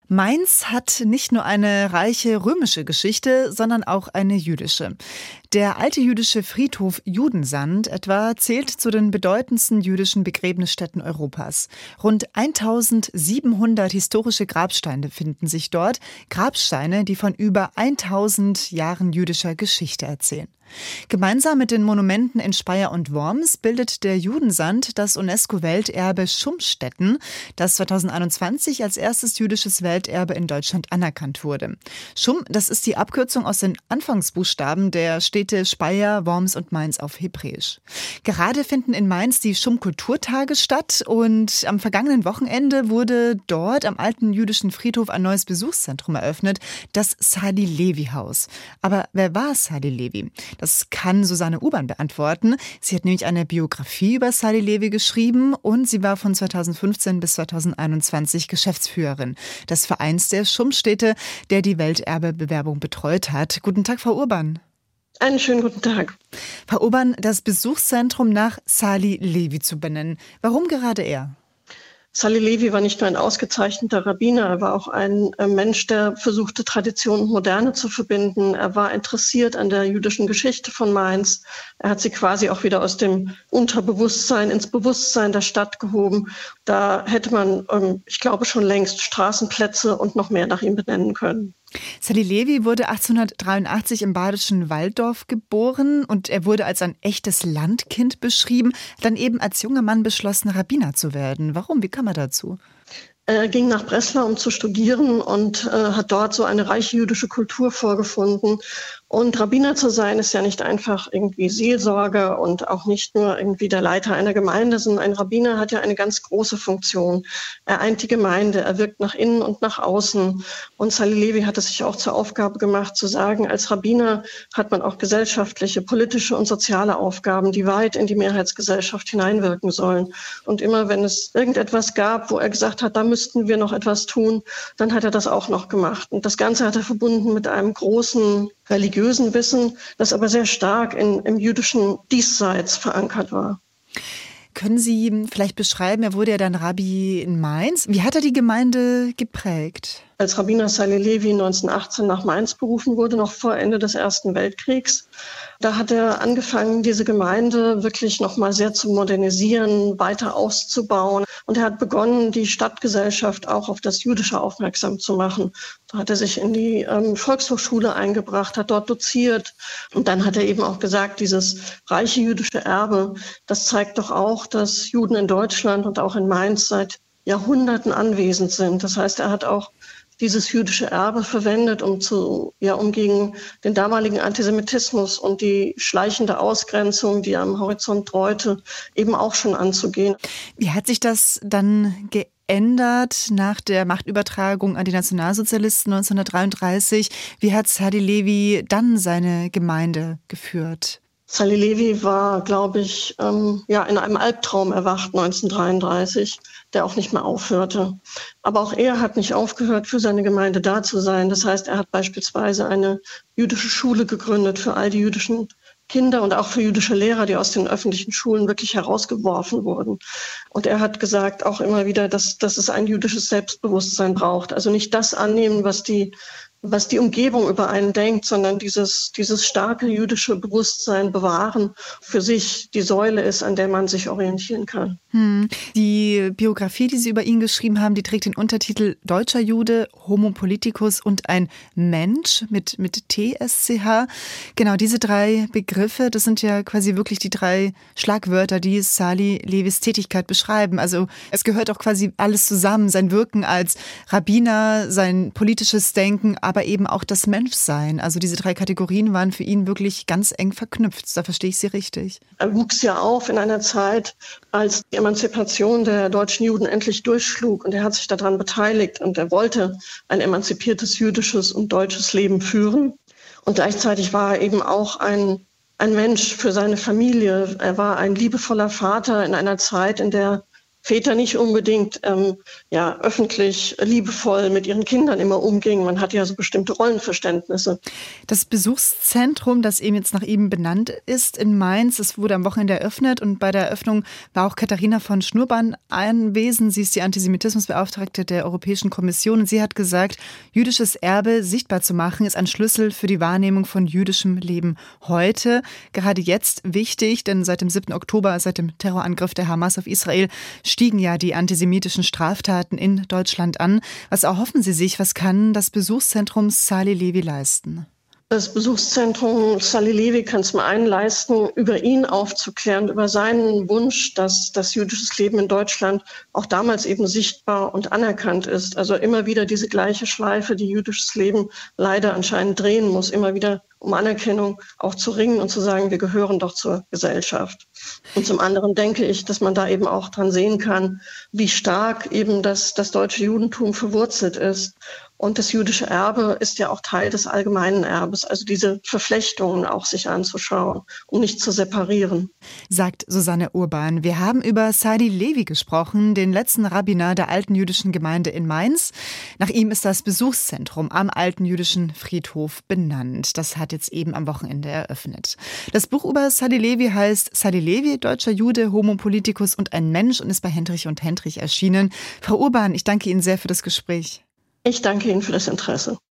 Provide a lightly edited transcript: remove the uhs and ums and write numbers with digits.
Mainz hat nicht nur eine reiche römische Geschichte, sondern auch eine jüdische. Der alte jüdische Friedhof Judensand etwa zählt zu den bedeutendsten jüdischen Begräbnisstätten Europas. Rund 1700 historische Grabsteine finden sich dort, Grabsteine, die von über 1000 Jahren jüdischer Geschichte erzählen. Gemeinsam mit den Monumenten in Speyer und Worms bildet der Judensand das UNESCO-Welterbe Schummstetten, das 2021 als erstes jüdisches Welterbe in Deutschland anerkannt wurde. Schumm, das ist die Abkürzung aus den Anfangsbuchstaben der Städte Speyer, Worms und Mainz auf Hebräisch. Gerade finden in Mainz die Schumm-Kulturtage statt und am vergangenen Wochenende wurde dort am alten jüdischen Friedhof ein neues Besuchszentrum eröffnet, das Sadi Levi Haus. Aber wer war Sadi Levi? Das kann Susanne Urban beantworten. Sie hat nämlich eine Biografie über Sadi Levi geschrieben und sie war von 2015 bis 2021 Geschäftsführerin des Vereins der Schummstädte, der die Welterbebewerbung betreut hat. Guten Tag, Frau Urban. Einen schönen guten Tag. Frau Urban, das Besuchszentrum nach Sadi Levi zu benennen. Warum gerade er? Sadi Levi war nicht nur ein ausgezeichneter Rabbiner, er war auch ein Mensch, der versuchte, Tradition und Moderne zu verbinden. Er war interessiert an der jüdischen Geschichte von Mainz. Er hat sie quasi auch wieder aus dem Unterbewusstsein ins Bewusstsein der Stadt gehoben. Da hätte man, ich glaube, schon längst Straßenplätze und noch mehr nach ihm benennen können. Sadi Levi wurde 1883 im badischen Walldorf geboren und er wurde als ein echtes Landkind beschrieben, dann eben als junger Mann beschlossen, Rabbiner zu werden. Warum? Wie kam er dazu? Er ging nach Breslau, um zu studieren und hat dort so eine reiche jüdische Kultur vorgefunden. Und Rabbiner zu sein, ist ja nicht einfach irgendwie Seelsorger und auch nicht nur irgendwie der Leiter einer Gemeinde, sondern ein Rabbiner hat ja eine ganz große Funktion. Er eint die Gemeinde, er wirkt nach innen und nach außen. Und Sadi Levi hat es sich auch zur Aufgabe gemacht, zu sagen, als Rabbiner hat man auch gesellschaftliche, politische und soziale Aufgaben, die weit in die Mehrheitsgesellschaft hineinwirken sollen. Und immer wenn es irgendetwas gab, wo er gesagt hat, da müssten wir noch etwas tun, dann hat er das auch noch gemacht. Und das Ganze hat er verbunden mit einem großen religiösen Wissen, das aber sehr stark im jüdischen Diesseits verankert war. Können Sie vielleicht beschreiben, er wurde ja dann Rabbi in Mainz. Wie hat er die Gemeinde geprägt? Als Rabbiner Sadi Levi 1918 nach Mainz berufen wurde, noch vor Ende des Ersten Weltkriegs, da hat er angefangen, diese Gemeinde wirklich noch mal sehr zu modernisieren, weiter auszubauen. Und er hat begonnen, die Stadtgesellschaft auch auf das Jüdische aufmerksam zu machen. Da hat er sich in die Volkshochschule eingebracht, hat dort doziert. Und dann hat er eben auch gesagt, dieses reiche jüdische Erbe, das zeigt doch auch, dass Juden in Deutschland und auch in Mainz seit Jahrhunderten anwesend sind. Das heißt, er hat auch dieses jüdische Erbe verwendet, um gegen den damaligen Antisemitismus und die schleichende Ausgrenzung, die am Horizont dräute, eben auch schon anzugehen. Wie hat sich das dann geändert nach der Machtübertragung an die Nationalsozialisten 1933? Wie hat Sadi Levi dann seine Gemeinde geführt? Sadi Levi war, glaube ich, in einem Albtraum erwacht 1933, der auch nicht mehr aufhörte. Aber auch er hat nicht aufgehört, für seine Gemeinde da zu sein. Das heißt, er hat beispielsweise eine jüdische Schule gegründet für all die jüdischen Kinder und auch für jüdische Lehrer, die aus den öffentlichen Schulen wirklich herausgeworfen wurden. Und er hat gesagt auch immer wieder, dass es ein jüdisches Selbstbewusstsein braucht. Also nicht das annehmen, was die Umgebung über einen denkt, sondern dieses starke jüdische Bewusstsein bewahren, für sich die Säule ist, an der man sich orientieren kann. Die Biografie, die Sie über ihn geschrieben haben, die trägt den Untertitel Deutscher Jude, Homo Politicus und ein Mensch mit TSCH. Genau, diese drei Begriffe, das sind ja quasi wirklich die drei Schlagwörter, die Sadi Levis Tätigkeit beschreiben. Also es gehört auch quasi alles zusammen, sein Wirken als Rabbiner, sein politisches Denken, aber eben auch das Menschsein. Also diese drei Kategorien waren für ihn wirklich ganz eng verknüpft. Da verstehe ich Sie richtig. Er wuchs ja auf in einer Zeit, als die Emanzipation der deutschen Juden endlich durchschlug. Und er hat sich daran beteiligt und er wollte ein emanzipiertes jüdisches und deutsches Leben führen. Und gleichzeitig war er eben auch ein Mensch für seine Familie. Er war ein liebevoller Vater in einer Zeit, in der Väter nicht unbedingt öffentlich liebevoll mit ihren Kindern immer umgingen. Man hat ja so bestimmte Rollenverständnisse. Das Besuchszentrum, das eben jetzt nach ihm benannt ist in Mainz, es wurde am Wochenende eröffnet und bei der Eröffnung war auch Katharina von Schnurban anwesend. Sie ist die Antisemitismusbeauftragte der Europäischen Kommission und sie hat gesagt, jüdisches Erbe sichtbar zu machen, ist ein Schlüssel für die Wahrnehmung von jüdischem Leben heute. Gerade jetzt wichtig, denn seit dem 7. Oktober, seit dem Terrorangriff der Hamas auf Israel, stiegen ja die antisemitischen Straftaten in Deutschland an. Was erhoffen Sie sich? Was kann das Besuchszentrum Sali Levi leisten? Das Besuchszentrum Sali Levi kann zum einen leisten, über ihn aufzuklären, über seinen Wunsch, dass das jüdisches Leben in Deutschland auch damals eben sichtbar und anerkannt ist. Also immer wieder diese gleiche Schleife, die jüdisches Leben leider anscheinend drehen muss, immer wieder um Anerkennung auch zu ringen und zu sagen, wir gehören doch zur Gesellschaft. Und zum anderen denke ich, dass man da eben auch dran sehen kann, wie stark eben das deutsche Judentum verwurzelt ist. Und das jüdische Erbe ist ja auch Teil des allgemeinen Erbes, also diese Verflechtungen auch sich anzuschauen, um nicht zu separieren. Sagt Susanne Urban. Wir haben über Sali Levi gesprochen, den letzten Rabbiner der alten jüdischen Gemeinde in Mainz. Nach ihm ist das Besuchszentrum am alten jüdischen Friedhof benannt. Das hat jetzt eben am Wochenende eröffnet. Das Buch über Sali Levi heißt Sali Levi, deutscher Jude, Homo Politicus und ein Mensch und ist bei Hendrich und Hendrich erschienen. Frau Urban, ich danke Ihnen sehr für das Gespräch. Ich danke Ihnen für das Interesse.